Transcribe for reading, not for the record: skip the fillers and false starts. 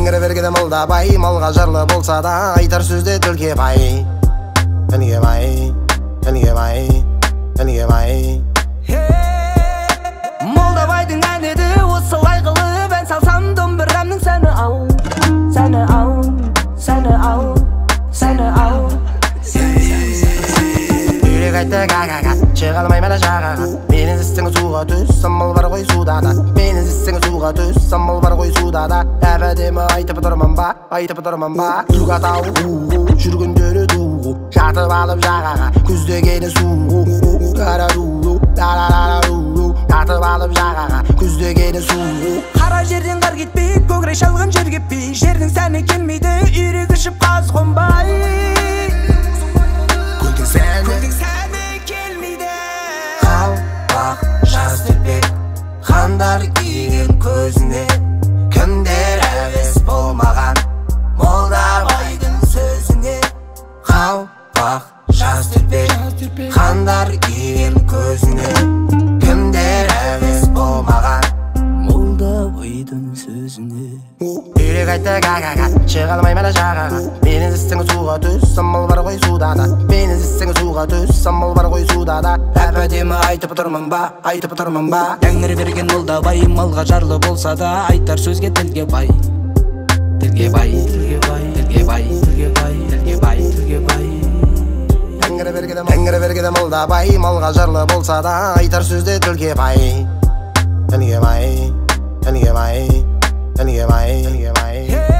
тәңірі берген молда бай, малға жарлы болса да айтар сөзде тілге бай. Тілге бай, тілге бай, тілге бай. Молдабайдың әнеді осылай қылып ән салсам, домбырамның сәні ау, сәні ау, сәні ау, сәні ау. Үйрек айтты га-га-га, шыға алмай мәлі жағаға. Менің іздісің суға түс, самал бар ғой суда да. Менің іздісің суға түс, самал бар ғой суда да. Әп-әдемі айтып тұрмын ба, айтып тұрмын ба. Суға тау, жүргендері ду, жатып алып жағаға, күздегені су. Қарару, дарарару, жатып алып жағаға, күздегені су. Қара жерден қар кетпей, көкірек шалған жер кетпей, жердің сәні келмейді, үйрек ішіп қаз қонбай. Көлдің сәні келмейді. Қалпақ жаз төкпек, қандар киген көзіне, кімдер әвес болмаған Молдабайдың сөзіне. Қалпақ жаз төкпек, қандар киген көзіне, кімдер әвес болмаған Молдабайдың сөзіне. Үйрек айтты га-га-га, шыға алмай мәлі жағаға. Менің іздісің суға түс, самал бар ғой суда да. Менің іздісің суға түс, самал бар ғой суда да. Әп-әдемі айтып тұрмын ба, айтып тұрмын ба. Тәңір берген молдабай, малға жарлы болса да айтар сөзге тілге бай. Тілге бай, тілге бай, тілге бай, тілге бай, тілге бай, тілге бай. Тәңірі берген молдабай, малға жарлы болса да айтар сөзде тілге бай. Тілге бай, тілге бай, тілге бай, тілге бай.